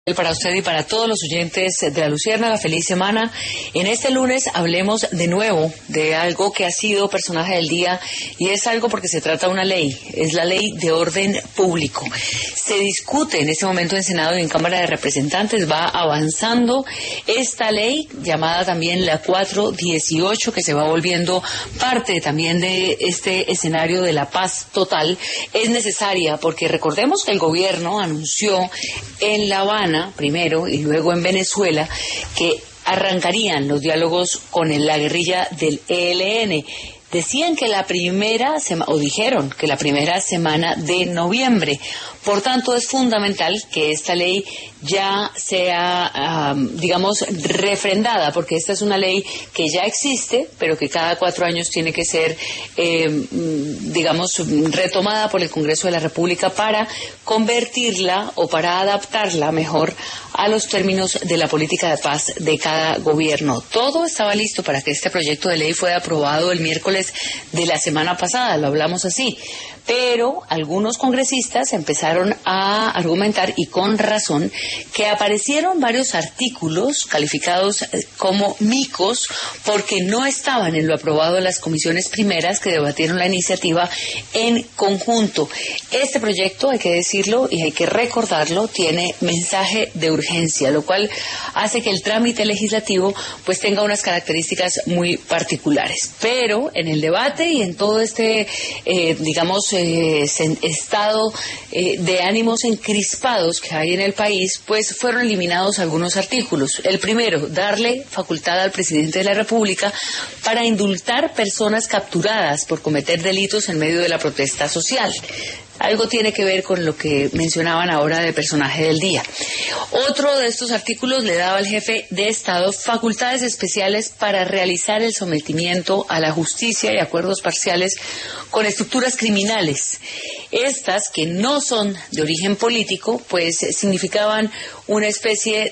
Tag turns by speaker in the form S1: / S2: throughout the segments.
S1: Para usted y para todos los oyentes de La Luciérnaga, feliz semana. En este lunes hablemos de nuevo de algo que ha sido personaje del día y es algo porque se trata de una ley, es la ley de orden público. Se discute en este momento en Senado y en Cámara de Representantes, va avanzando esta ley llamada también la 418 que se va volviendo parte también de este escenario de la paz total. Es necesaria porque recordemos que el gobierno anunció en La Habana primero y luego en Venezuela que arrancarían los diálogos con la guerrilla del ELN. Decían que dijeron que la primera semana de noviembre. Por tanto, es fundamental que esta ley ya sea, refrendada, porque esta es una ley que ya existe, pero que cada 4 años tiene que ser, retomada por el Congreso de la República para convertirla o para adaptarla mejor a los términos de la política de paz de cada gobierno. Todo estaba listo para que este proyecto de ley fuera aprobado el miércoles de la semana pasada, lo hablamos así. Pero algunos congresistas empezaron a argumentar, y con razón, que aparecieron varios artículos calificados como micos porque no estaban en lo aprobado de las comisiones primeras que debatieron la iniciativa en conjunto. Este proyecto, hay que decirlo y hay que recordarlo, tiene mensaje de urgencia, lo cual hace que el trámite legislativo pues tenga unas características muy particulares. Pero en el debate y en todo este, estado de ánimos encrispados que hay en el país, pues fueron eliminados algunos artículos. El primero, darle facultad al presidente de la República para indultar personas capturadas por cometer delitos en medio de la protesta social. Algo tiene que ver con lo que mencionaban ahora de personaje del día. Otro de estos artículos le daba al jefe de Estado facultades especiales para realizar el sometimiento a la justicia y acuerdos parciales con estructuras criminales. Estas, que no son de origen político, pues significaban una especie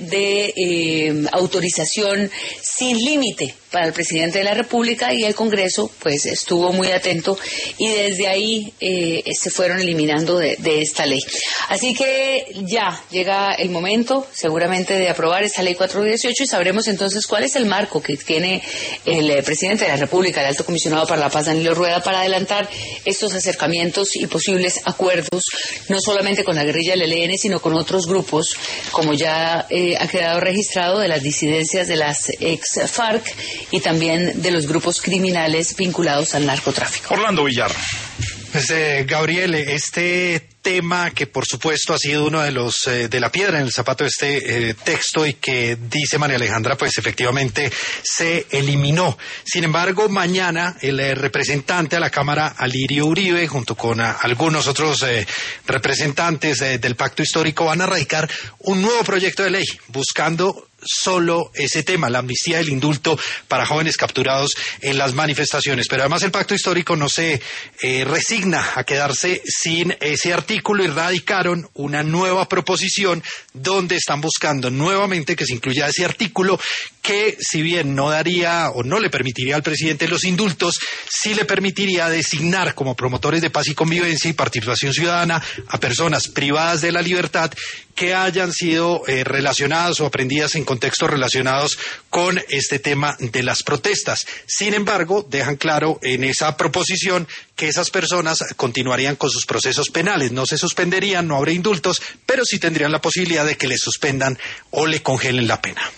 S1: de autorización sin límite para el presidente de la República, y el Congreso pues estuvo muy atento y desde ahí se fueron eliminando de esta ley. Así que ya llega el momento seguramente de aprobar esta ley 418 y sabremos entonces cuál es el marco que tiene el presidente de la República, el alto comisionado para la paz, Danilo Rueda, para adelantar estos acercamientos y posibles acuerdos, no solamente con la guerrilla del ELN, sino con otros grupos, como ya ha quedado registrado, de las disidencias de las ex-FARC y también de los grupos criminales vinculados al narcotráfico.
S2: Orlando Villar.
S3: Pues, Gabriel, este tema que por supuesto ha sido uno de los de la piedra en el zapato de este texto y que dice María Alejandra, pues efectivamente se eliminó. Sin embargo, mañana el representante a la Cámara, Alirio Uribe, junto con algunos otros representantes del Pacto Histórico, van a radicar un nuevo proyecto de ley buscando solo ese tema, la amnistía y el indulto para jóvenes capturados en las manifestaciones. Pero además el Pacto Histórico no se resigna a quedarse sin ese artículo y radicaron una nueva proposición donde están buscando nuevamente que se incluya ese artículo que, si bien no daría o no le permitiría al presidente los indultos, sí le permitiría designar como promotores de paz y convivencia y participación ciudadana a personas privadas de la libertad que hayan sido relacionadas o aprendidas en contextos relacionados con este tema de las protestas. Sin embargo, dejan claro en esa proposición que esas personas continuarían con sus procesos penales, no se suspenderían, no habría indultos, pero sí tendrían la posibilidad de que les suspendan o le congelen la pena.